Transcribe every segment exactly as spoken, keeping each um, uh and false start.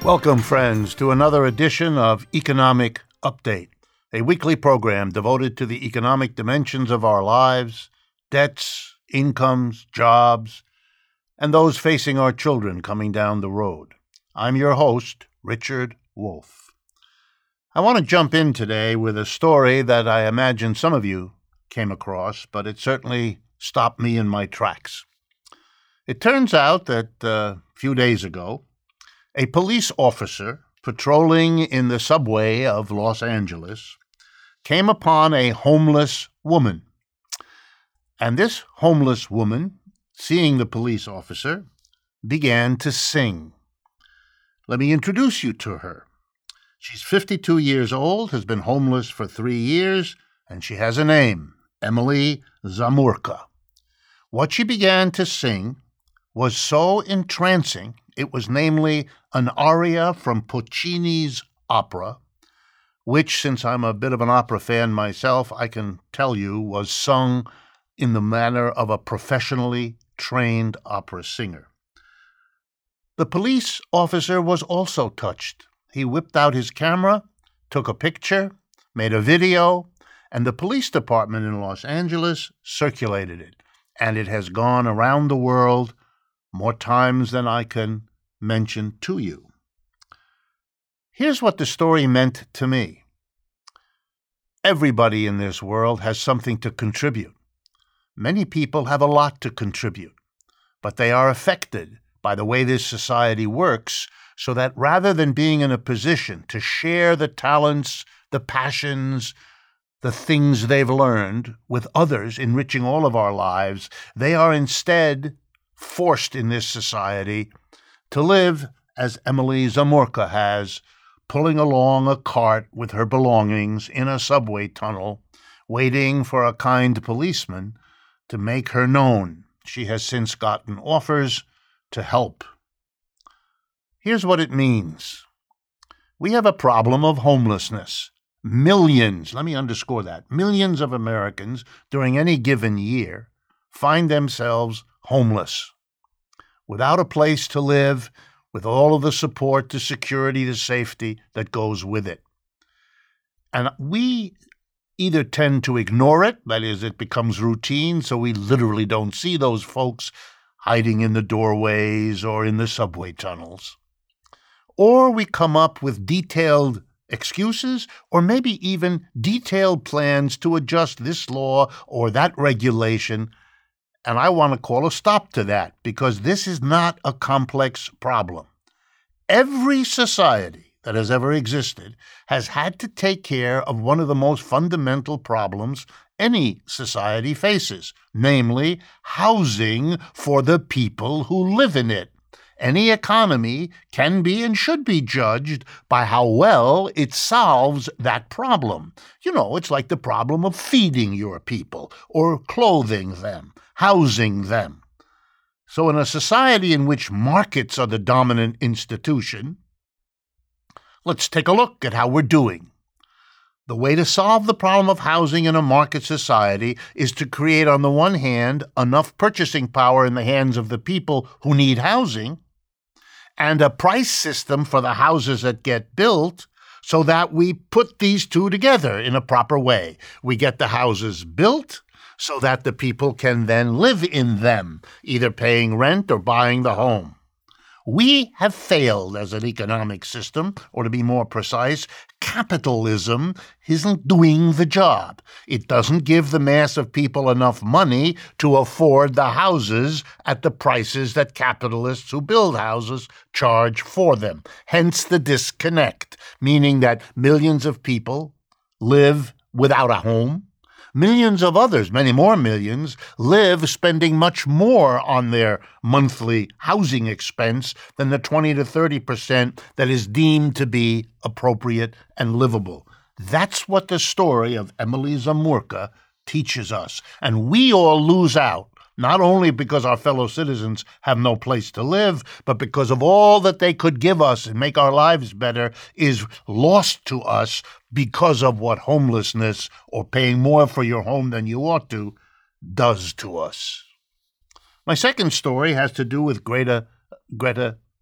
Welcome, friends, to another edition of Economic Update, a weekly program devoted to the economic dimensions of our lives, debts, incomes, jobs, and those facing our children coming down the road. I'm your host, Richard Wolff. I want to jump in today with a story that I imagine some of you came across, but it certainly stopped me in my tracks. It turns out that uh, a few days ago, a police officer patrolling in the subway of Los Angeles came upon a homeless woman. And this homeless woman, seeing the police officer, began to sing. Let me introduce you to her. She's fifty-two years old, has been homeless for three years, and she has a name, Emily Zamurka. What she began to sing was so entrancing. It was namely an aria from Puccini's opera, which, since I'm a bit of an opera fan myself, I can tell you was sung in the manner of a professionally trained opera singer. The police officer was also touched. He whipped out his camera, took a picture, made a video, and the police department in Los Angeles circulated it. And it has gone around the world more times than I can mention to you. Here's what the story meant to me. Everybody in this world has something to contribute. Many people have a lot to contribute, but they are affected by the way this society works, so that rather than being in a position to share the talents, the passions, the things they've learned with others, enriching all of our lives, they are instead forced in this society to live as Emily Zamurka has, pulling along a cart with her belongings in a subway tunnel, waiting for a kind policeman to make her known. She has since gotten offers to help. Here's what it means. We have a problem of homelessness. Millions, let me underscore that, millions of Americans during any given year find themselves homeless, without a place to live, with all of the support, the security, the safety that goes with it. And we either tend to ignore it, that is, it becomes routine, so we literally don't see those folks hiding in the doorways or in the subway tunnels. Or we come up with detailed excuses, or maybe even detailed plans to adjust this law or that regulation. And I want to call a stop to that, because this is not a complex problem. Every society that has ever existed has had to take care of one of the most fundamental problems any society faces, namely housing for the people who live in it. Any economy can be and should be judged by how well it solves that problem. You know, it's like the problem of feeding your people or clothing them, housing them. So in a society in which markets are the dominant institution, let's take a look at how we're doing. The way to solve the problem of housing in a market society is to create, on the one hand, enough purchasing power in the hands of the people who need housing, and a price system for the houses that get built so that we put these two together in a proper way. We get the houses built so that the people can then live in them, either paying rent or buying the home. We have failed as an economic system, or to be more precise, capitalism isn't doing the job. It doesn't give the mass of people enough money to afford the houses at the prices that capitalists who build houses charge for them. Hence the disconnect, meaning that millions of people live without a home. Millions of others, many more millions, live spending much more on their monthly housing expense than the twenty to thirty percent that is deemed to be appropriate and livable. That's what the story of Emily Zamurka teaches us. And we all lose out, not only because our fellow citizens have no place to live, but because of all that they could give us and make our lives better is lost to us because of what homelessness or paying more for your home than you ought to does to us. My second story has to do with Greta, Greta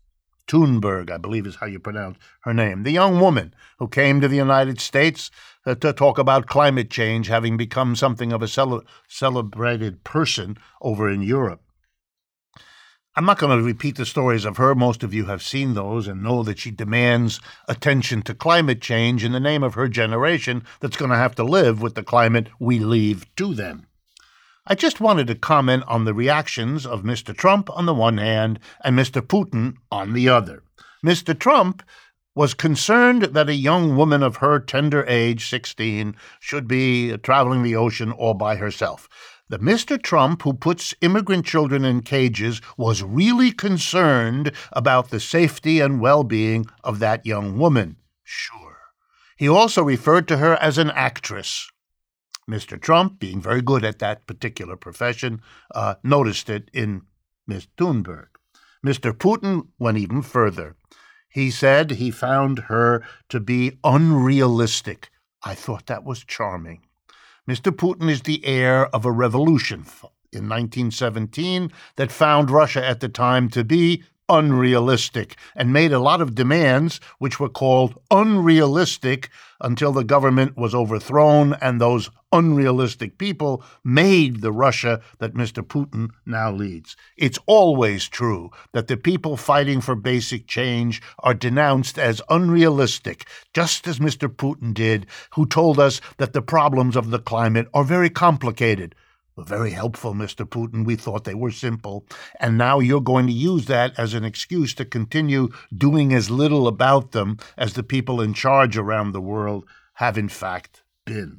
Thunberg, I believe is how you pronounce her name, the young woman who came to the United States uh, to talk about climate change, having become something of a cele- celebrated person over in Europe. I'm not going to repeat the stories of her. Most of you have seen those and know that she demands attention to climate change in the name of her generation that's going to have to live with the climate we leave to them. I just wanted to comment on the reactions of Mister Trump on the one hand and Mister Putin on the other. Mister Trump was concerned that a young woman of her tender age, sixteen, should be traveling the ocean all by herself. The Mister Trump who puts immigrant children in cages was really concerned about the safety and well-being of that young woman. Sure. He also referred to her as an actress. Mister Trump, being very good at that particular profession, uh, noticed it in Miz Thunberg. Mister Putin went even further. He said he found her to be unrealistic. I thought that was charming. Mister Putin is the heir of a revolution in nineteen seventeen that found Russia at the time to be unrealistic and made a lot of demands which were called unrealistic until the government was overthrown and those unrealistic people made the Russia that Mister Putin now leads. It's always true that the people fighting for basic change are denounced as unrealistic, just as Mister Putin did, who told us that the problems of the climate are very complicated. Very helpful, Mister Putin. We thought they were simple. And now you're going to use that as an excuse to continue doing as little about them as the people in charge around the world have in fact been.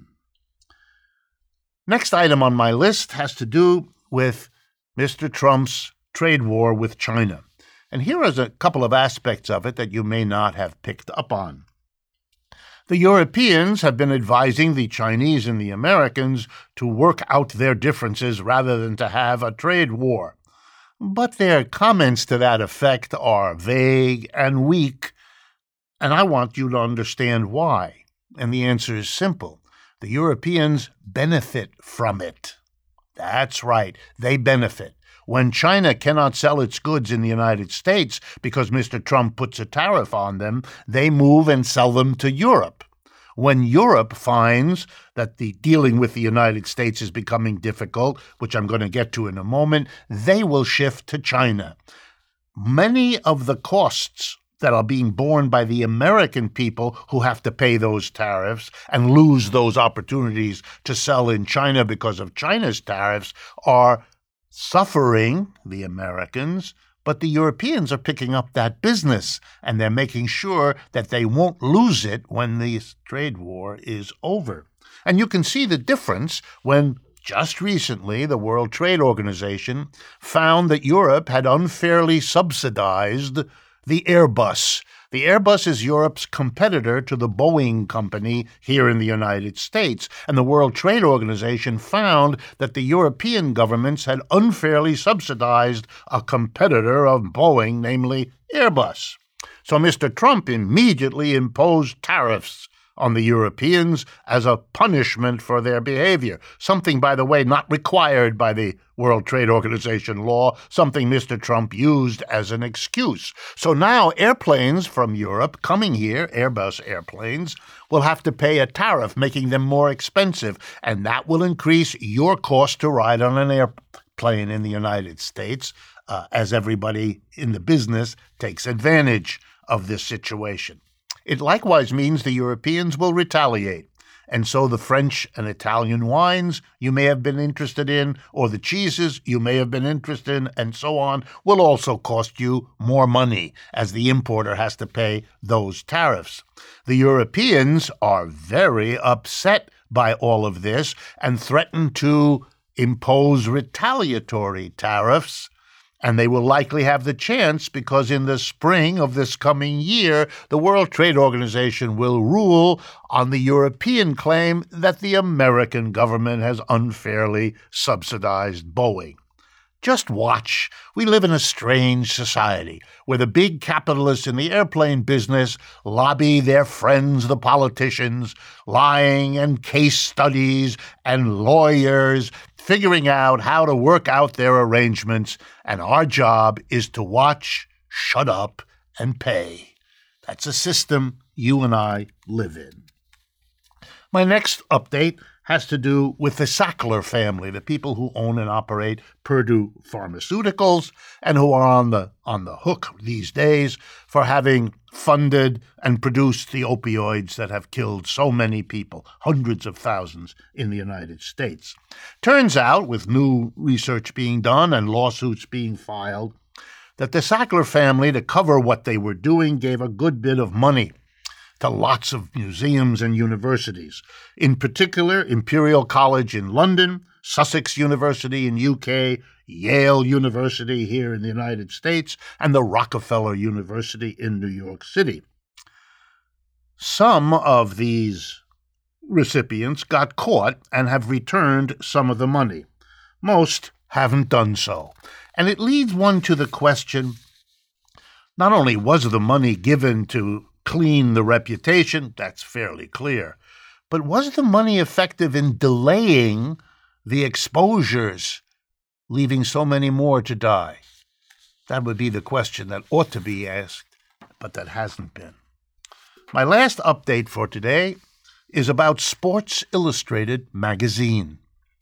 Next item on my list has to do with Mister Trump's trade war with China. And here is a couple of aspects of it that you may not have picked up on. The Europeans have been advising the Chinese and the Americans to work out their differences rather than to have a trade war. But their comments to that effect are vague and weak, and I want you to understand why. And the answer is simple. The Europeans benefit from it. That's right, they benefit. When China cannot sell its goods in the United States because Mister Trump puts a tariff on them, they move and sell them to Europe. When Europe finds that the dealing with the United States is becoming difficult, which I'm going to get to in a moment, they will shift to China. Many of the costs that are being borne by the American people who have to pay those tariffs and lose those opportunities to sell in China because of China's tariffs are suffering the Americans, but the Europeans are picking up that business, and they're making sure that they won't lose it when this trade war is over. And you can see the difference when just recently the World Trade Organization found that Europe had unfairly subsidized the Airbus. The Airbus is Europe's competitor to the Boeing company here in the United States, and the World Trade Organization found that the European governments had unfairly subsidized a competitor of Boeing, namely Airbus. So Mister Trump immediately imposed tariffs on the Europeans as a punishment for their behavior, something, by the way, not required by the World Trade Organization law, something Mister Trump used as an excuse. So now airplanes from Europe coming here, Airbus airplanes, will have to pay a tariff, making them more expensive, and that will increase your cost to ride on an airplane in the United States, uh, as everybody in the business takes advantage of this situation. It likewise means the Europeans will retaliate, and so the French and Italian wines you may have been interested in, or the cheeses you may have been interested in, and so on, will also cost you more money, as the importer has to pay those tariffs. The Europeans are very upset by all of this and threaten to impose retaliatory tariffs, and they will likely have the chance because in the spring of this coming year, the World Trade Organization will rule on the European claim that the American government has unfairly subsidized Boeing. Just watch. We live in a strange society where the big capitalists in the airplane business lobby their friends, the politicians, lying and case studies and lawyers, figuring out how to work out their arrangements, and our job is to watch, shut up, and pay. That's a system you and I live in. My next update has to do with the Sackler family, the people who own and operate Purdue Pharmaceuticals and who are on the on the hook these days for having funded and produced the opioids that have killed so many people, hundreds of thousands in the United States. Turns out, with new research being done and lawsuits being filed, that the Sackler family, to cover what they were doing, gave a good bit of money to lots of museums and universities, in particular Imperial College in London, Sussex University in U K, Yale University here in the United States, and the Rockefeller University in New York City. Some of these recipients got caught and have returned some of the money. Most haven't done so. And it leads one to the question, not only was the money given to clean the reputation, that's fairly clear, but was the money effective in delaying the exposures, leaving so many more to die? That would be the question that ought to be asked, but that hasn't been. My last update for today is about Sports Illustrated magazine.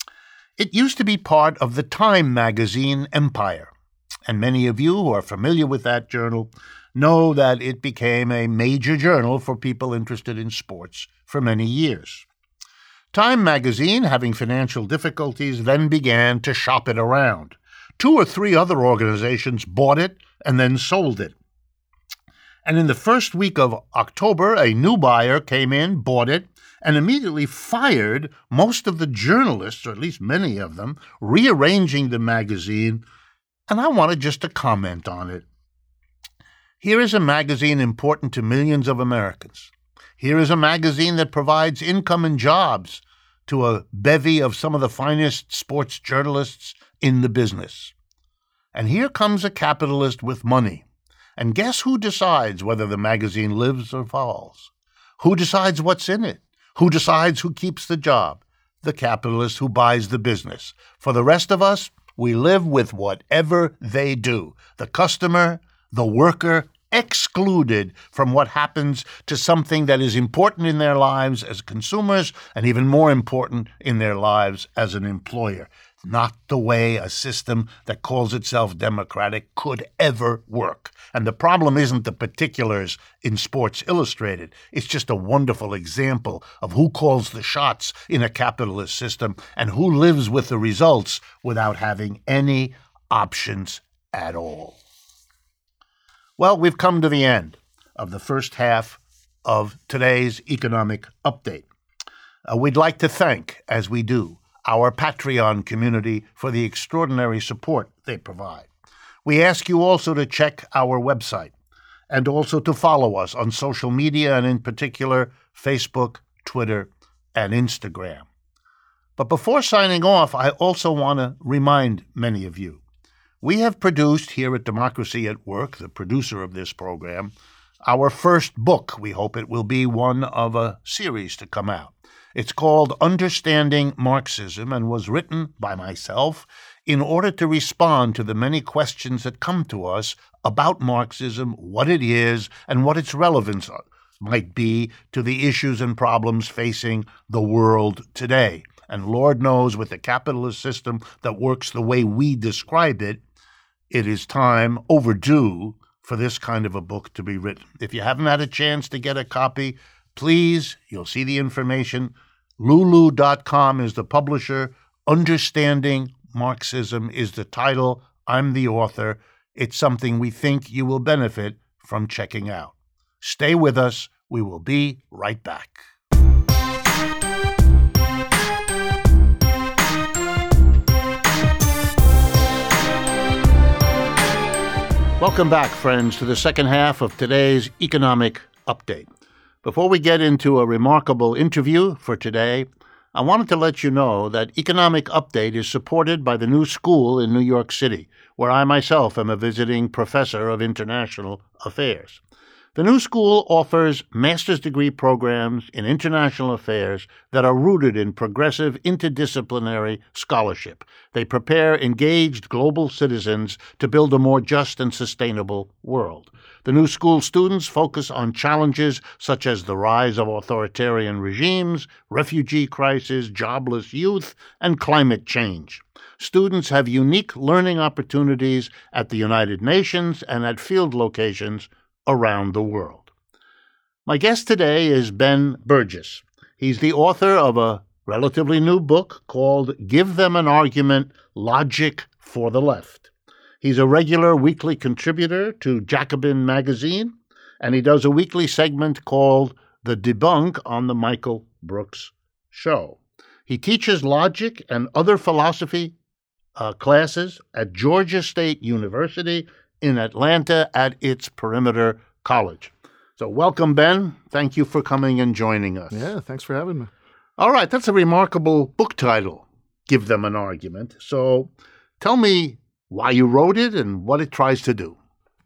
It used to be part of the Time magazine empire, and many of you who are familiar with that journal know that it became a major journal for people interested in sports for many years. Time magazine, having financial difficulties, then began to shop it around. Two or three other organizations bought it and then sold it. And in the first week of October, a new buyer came in, bought it, and immediately fired most of the journalists, or at least many of them, rearranging the magazine, and I wanted just to comment on it. Here is a magazine important to millions of Americans. Here is a magazine that provides income and jobs to a bevy of some of the finest sports journalists in the business. And here comes a capitalist with money. And guess who decides whether the magazine lives or falls? Who decides what's in it? Who decides who keeps the job? The capitalist who buys the business. For the rest of us, we live with whatever they do. The customer, the worker, excluded from what happens to something that is important in their lives as consumers and even more important in their lives as an employer. Not the way a system that calls itself democratic could ever work. And the problem isn't the particulars in Sports Illustrated. It's just a wonderful example of who calls the shots in a capitalist system and who lives with the results without having any options at all. Well, we've come to the end of the first half of today's economic update. Uh, we'd like to thank, as we do, our Patreon community for the extraordinary support they provide. We ask you also to check our website and also to follow us on social media and in particular Facebook, Twitter, and Instagram. But before signing off, I also want to remind many of you, we have produced here at Democracy at Work, the producer of this program, our first book. We hope it will be one of a series to come out. It's called Understanding Marxism and was written by myself in order to respond to the many questions that come to us about Marxism, what it is, and what its relevance might be to the issues and problems facing the world today. And Lord knows, with the capitalist system that works the way we describe it, it is time overdue for this kind of a book to be written. If you haven't had a chance to get a copy, please, you'll see the information. Lulu dot com is the publisher. Understanding Marxism is the title. I'm the author. It's something we think you will benefit from checking out. Stay with us. We will be right back. Welcome back, friends, to the second half of today's economic update. Before we get into a remarkable interview for today, I wanted to let you know that Economic Update is supported by the New School in New York City, where I myself am a visiting professor of international affairs. The New School offers master's degree programs in international affairs that are rooted in progressive interdisciplinary scholarship. They prepare engaged global citizens to build a more just and sustainable world. The New School students focus on challenges such as the rise of authoritarian regimes, refugee crisis, jobless youth, and climate change. Students have unique learning opportunities at the United Nations and at field locations around the world. My guest today is Ben Burgis. He's the author of a relatively new book called Give Them an Argument, Logic for the Left. He's a regular weekly contributor to Jacobin magazine, and he does a weekly segment called The Debunk on the Michael Brooks Show. He teaches logic and other philosophy uh, classes at Georgia State University in Atlanta at its Perimeter College. So welcome, Ben. Thank you for coming and joining us. Yeah, thanks for having me. All right, that's a remarkable book title, Give Them an Argument. So tell me why you wrote it and what it tries to do.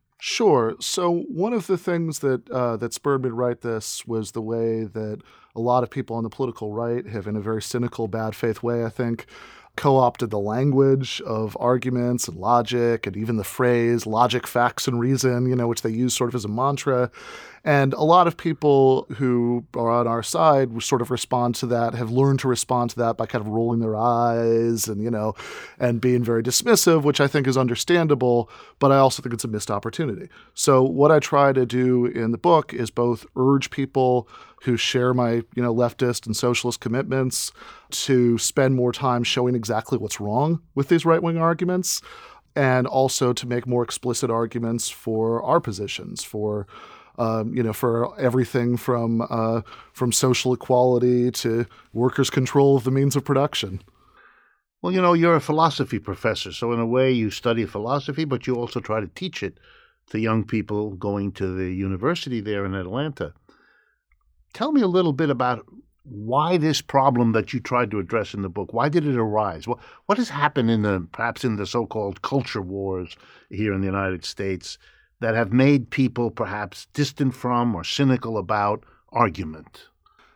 Sure. So one of the things that uh, that spurred me to write this was the way that a lot of people on the political right have, in a very cynical, bad faith way, I think, co-opted the language of arguments and logic and even the phrase logic, facts, and reason, you know, which they use sort of as a mantra. And a lot of people who are on our side sort of respond to that, have learned to respond to that by kind of rolling their eyes and, you know, and being very dismissive, which I think is understandable, but I also think it's a missed opportunity. So what I try to do in the book is both urge people who share my, you know, leftist and socialist commitments to spend more time showing exactly what's wrong with these right-wing arguments, and also to make more explicit arguments for our positions, for Um, you know, for everything from uh, from social equality to workers' control of the means of production. Well, you know, you're a philosophy professor, so in a way you study philosophy, but you also try to teach it to young people going to the university there in Atlanta. Tell me a little bit about why this problem that you tried to address in the book, why did it arise? What, what has happened in the, perhaps in the so-called culture wars here in the United States that have made people perhaps distant from or cynical about argument?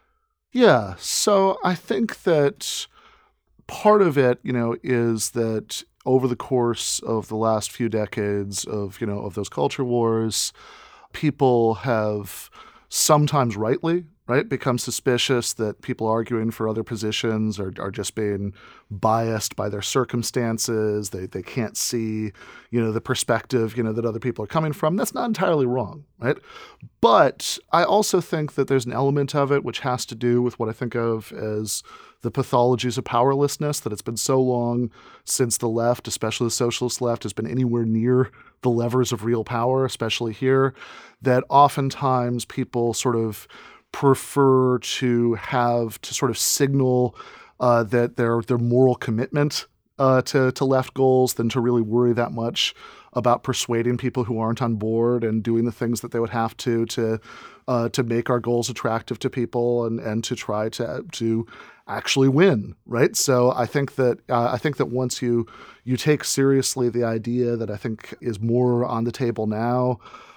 Yeah, so I think that part of it, you know, is that over the course of the last few decades of, you know, of those culture wars, people have sometimes rightly, right, become suspicious that people arguing for other positions are, are just being biased by their circumstances. They they can't see, you know, the perspective, you know, that other people are coming from. That's not entirely wrong, right? But I also think that there's an element of it which has to do with what I think of as the pathologies of powerlessness, that it's been so long since the left, especially the socialist left, has been anywhere near the levers of real power, especially here, that oftentimes people sort of prefer to have to sort of signal uh, that their their moral commitment uh, to to left goals than to really worry that much about persuading people who aren't on board and doing the things that they would have to to uh, to make our goals attractive to people and and to try to to actually win, right? So I think that uh, I think that once you you take seriously the idea that I think is more on the table now,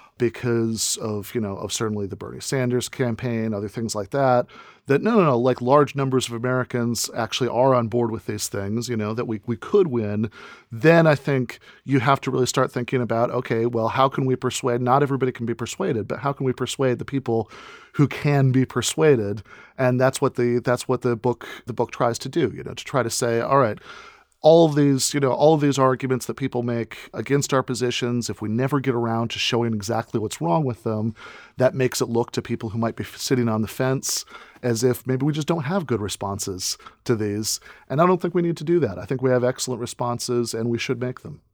because of, you know, of certainly the Bernie Sanders campaign, other things like that, that no, no, no, like large numbers of Americans actually are on board with these things, you know, that we, we could win, then I think you have to really start thinking about, okay, well, how can we persuade, not everybody can be persuaded, but how can we persuade the people who can be persuaded? And that's what the, that's what the book, the book tries to do, you know, to try to say, all right, all of these, you know, all of these arguments that people make against our positions, if we never get around to showing exactly what's wrong with them, that makes it look to people who might be sitting on the fence as if maybe we just don't have good responses to these. And I don't think we need to do that. I think we have excellent responses and we should make them.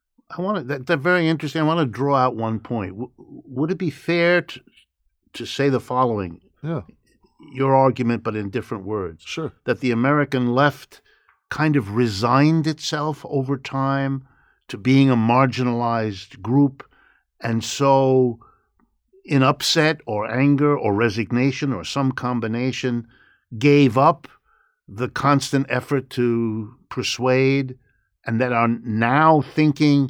I want to, that, that's very interesting. I want to draw out one point. W- would it be fair to, to say the following? Yeah. Your argument, but in different words. Sure. That the American left kind of resigned itself over time to being a marginalized group, and so in upset or anger or resignation or some combination, gave up the constant effort to persuade, and that are now thinking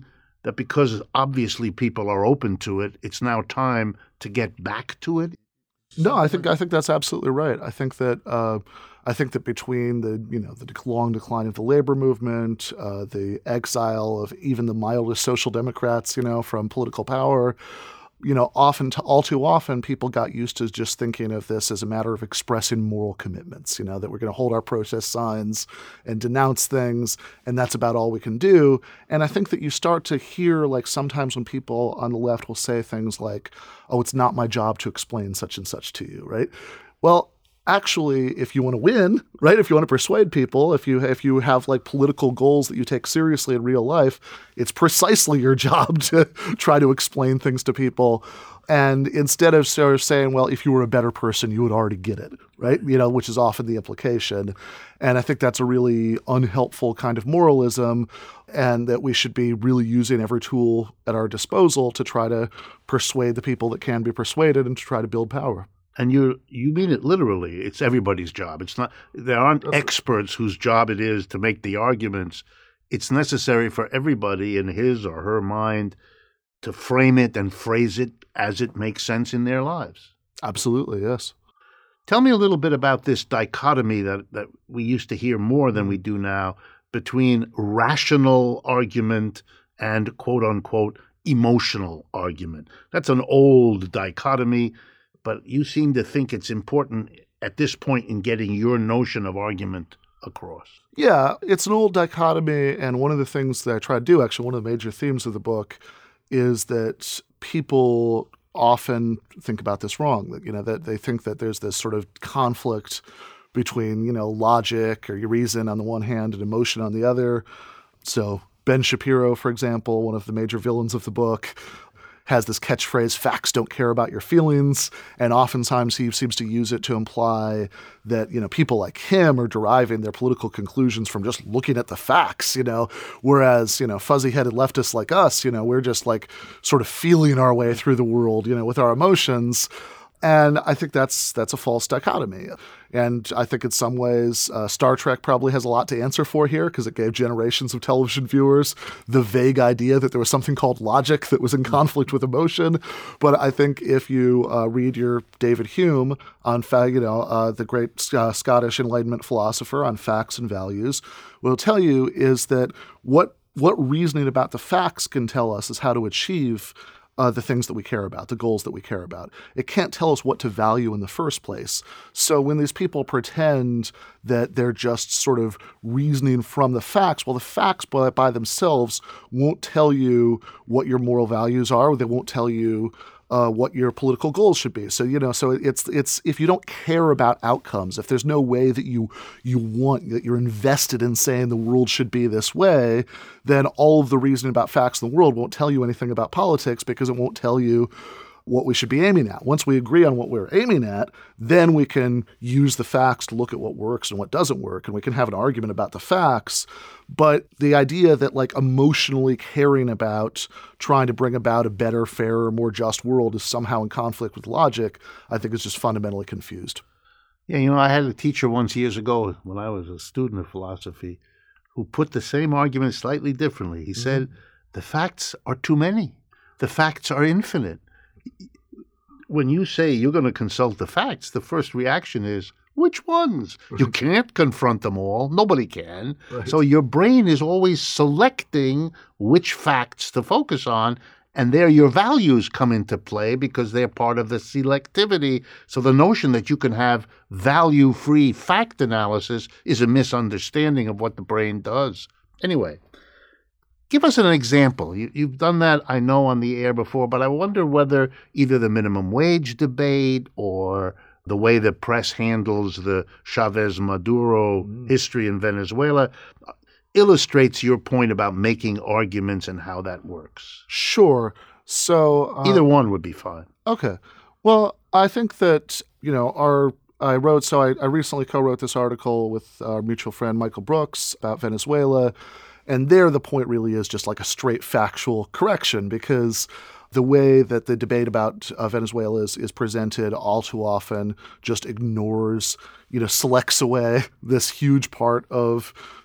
that because obviously people are open to it, it's now time to get back to it? No, I think I think that's absolutely right. I think that uh, I think that between the you know the dec- long decline of the labor movement, uh, the exile of even the mildest social democrats, you know, from political power, you know, often to, all too often people got used to just thinking of this as a matter of expressing moral commitments. You know, that we're going to hold our protest signs and denounce things, and that's about all we can do. And I think that you start to hear, like, sometimes when people on the left will say things like, "Oh, it's not my job to explain such and such to you," right? Well, actually, if you want to win, right, if you want to persuade people, if you if you have like political goals that you take seriously in real life, it's precisely your job to try to explain things to people. And instead of sort of saying, well, if you were a better person, you would already get it, right? You know, which is often the implication. And I think that's a really unhelpful kind of moralism, and that we should be really using every tool at our disposal to try to persuade the people that can be persuaded and to try to build power. And you you mean it literally. It's everybody's job. It's not there aren't experts whose job it is to make the arguments. It's necessary for everybody in his or her mind to frame it and phrase it as it makes sense in their lives. Absolutely, yes. Tell me a little bit about this dichotomy that, that we used to hear more than we do now between rational argument and quote unquote emotional argument. That's an old dichotomy. But you seem to think it's important at this point in getting your notion of argument across. Yeah, it's an old dichotomy, and one of the things that I try to do, actually, one of the major themes of the book is that people often think about this wrong. That, you know, that they think that there's this sort of conflict between, you know, logic or your reason on the one hand and emotion on the other. So Ben Shapiro, for example, one of the major villains of the book, has this catchphrase, facts don't care about your feelings. And oftentimes he seems to use it to imply that, you know, people like him are deriving their political conclusions from just looking at the facts, you know, whereas, you know, fuzzy-headed leftists like us, you know, we're just like sort of feeling our way through the world, you know, with our emotions. And I think that's that's a false dichotomy. And I think in some ways uh, Star Trek probably has a lot to answer for here, because it gave generations of television viewers the vague idea that there was something called logic that was in conflict with emotion. But I think if you uh, read your David Hume on, fa- you know, uh, the great uh, Scottish Enlightenment philosopher on facts and values, what he'll tell you is that what what reasoning about the facts can tell us is how to achieve Uh, the things that we care about, the goals that we care about. It can't tell us what to value in the first place. So when these people pretend that they're just sort of reasoning from the facts, well, the facts by, by themselves won't tell you what your moral values are. They won't tell you uh, what your political goals should be. So, you know, so it's it's if you don't care about outcomes, if there's no way that you you want, that you're invested in saying the world should be this way, then all of the reasoning about facts in the world won't tell you anything about politics, because it won't tell you what we should be aiming at. Once we agree on what we're aiming at, then we can use the facts to look at what works and what doesn't work, and we can have an argument about the facts. But the idea that like emotionally caring about trying to bring about a better, fairer, more just world is somehow in conflict with logic, I think is just fundamentally confused. Yeah, you know, I had a teacher once years ago when I was a student of philosophy who put the same argument slightly differently. He mm-hmm. said, the facts are too many. The facts are infinite. When you say you're going to consult the facts, the first reaction is, which ones? You can't confront them all. Nobody can. Right. So your brain is always selecting which facts to focus on, and there your values come into play because they're part of the selectivity. So the notion that you can have value-free fact analysis is a misunderstanding of what the brain does. Anyway, give us an example. You, you've done that, I know, on the air before, but I wonder whether either the minimum wage debate or the way the press handles the Chavez-Maduro mm. history in Venezuela illustrates your point about making arguments and how that works. Sure. So uh, either one would be fine. Okay. Well, I think that, you know, our I wrote, so I, I recently co-wrote this article with our mutual friend Michael Brooks about Venezuela. And there the point really is just like a straight factual correction, because the way that the debate about uh, Venezuela is, is presented all too often just ignores, you know, selects away this huge part of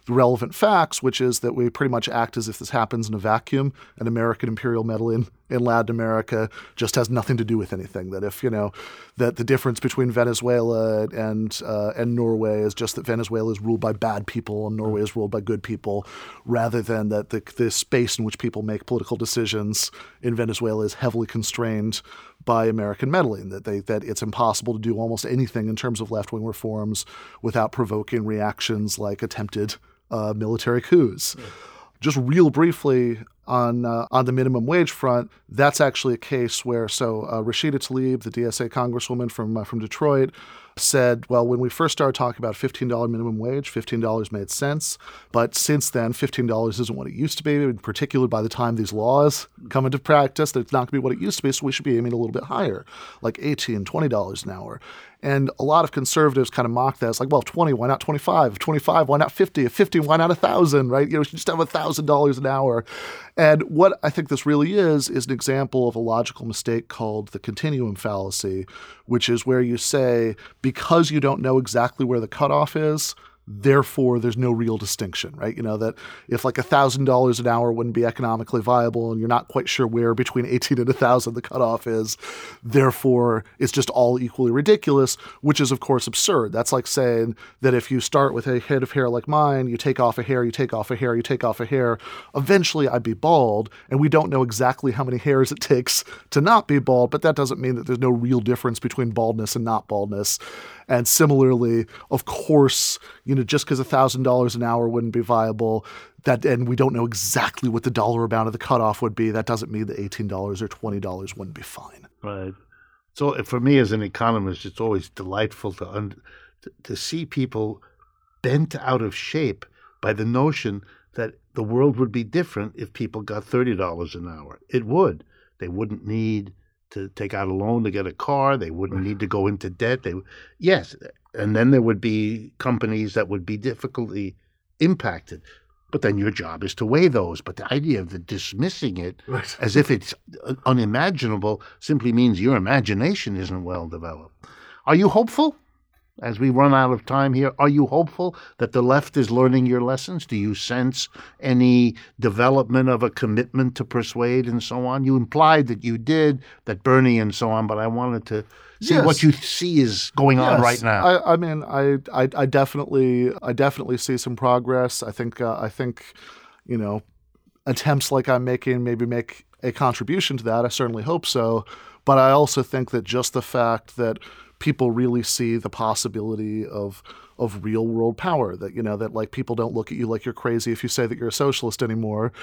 the relevant facts, which is that we pretty much act as if this happens in a vacuum, and American imperial meddling in Latin America just has nothing to do with anything. That if, you know, that the difference between Venezuela and uh, and Norway is just that Venezuela is ruled by bad people and Norway is ruled by good people, rather than that the, the space in which people make political decisions in Venezuela is heavily constrained by American meddling, that they that it's impossible to do almost anything in terms of left-wing reforms without provoking reactions like attempted uh, military coups. Yeah. Just real briefly on uh, on the minimum wage front, that's actually a case where so uh, Rashida Tlaib, the D S A congresswoman from uh, from Detroit, said, well, when we first started talking about fifteen dollars minimum wage, fifteen dollars made sense. But since then, fifteen dollars isn't what it used to be, in particular by the time these laws come into practice, it's not going to be what it used to be, so we should be aiming a little bit higher, like eighteen dollars, twenty dollars an hour. And a lot of conservatives kind of mock that. It's like, well, twenty, why not twenty-five? If twenty-five, why not fifty? If fifty, why not one thousand, right? You know, we should just have one thousand dollars an hour. And what I think this really is, is an example of a logical mistake called the continuum fallacy, which is where you say, because you don't know exactly where the cutoff is, therefore there's no real distinction, right? You know, that if like one thousand dollars an hour wouldn't be economically viable and you're not quite sure where between eighteen and one thousand the cutoff is, therefore it's just all equally ridiculous, which is of course absurd. That's like saying that if you start with a head of hair like mine, you take off a hair, you take off a hair, you take off a hair, eventually I'd be bald, and we don't know exactly how many hairs it takes to not be bald, but that doesn't mean that there's no real difference between baldness and not baldness. And similarly, of course, you know, just because one thousand dollars an hour wouldn't be viable, that and we don't know exactly what the dollar amount of the cutoff would be, that doesn't mean that eighteen dollars or twenty dollars wouldn't be fine. Right. So for me as an economist, it's always delightful to un- to, to see people bent out of shape by the notion that the world would be different if people got thirty dollars an hour. It would. They wouldn't need to take out a loan to get a car. They wouldn't need to go into debt. They, yes, and then there would be companies that would be difficultly impacted. But then your job is to weigh those. But the idea of the dismissing it right. as if it's unimaginable simply means your imagination isn't well developed. Are you hopeful? As we run out of time here, are you hopeful that the left is learning your lessons? Do you sense any development of a commitment to persuade and so on? You implied that you did, that Bernie and so on, but I wanted to see yes. what you see is going yes. on right now. I, I mean, I, I, I definitely, I definitely see some progress. I think, uh, I think, you know, attempts like I'm making maybe make a contribution to that. I certainly hope so. But I also think that just the fact that people really see the possibility of of real world power, that, you know, that like people don't look at you like you're crazy if you say that you're a socialist anymore,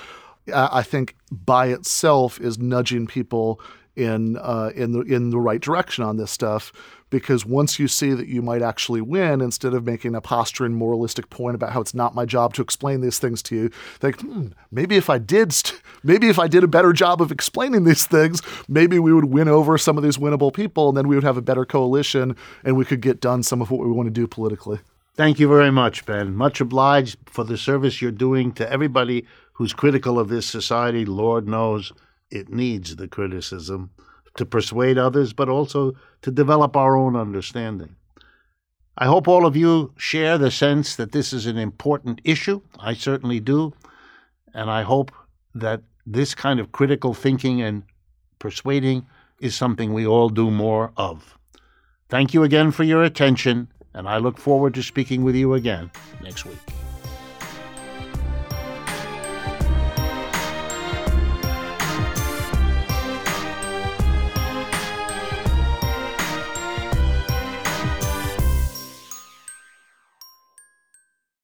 I think by itself is nudging people in uh, in the in the right direction on this stuff. Because once you see that you might actually win, instead of making a posturing moralistic point about how it's not my job to explain these things to you, think, hmm, maybe if I did, st- maybe if I did a better job of explaining these things, maybe we would win over some of these winnable people, and then we would have a better coalition, and we could get done some of what we want to do politically. Thank you very much, Ben. Much obliged for the service you're doing to everybody who's critical of this society. Lord knows it needs the criticism to persuade others, but also to develop our own understanding. I hope all of you share the sense that this is an important issue. I certainly do. And I hope that this kind of critical thinking and persuading is something we all do more of. Thank you again for your attention, and I look forward to speaking with you again next week.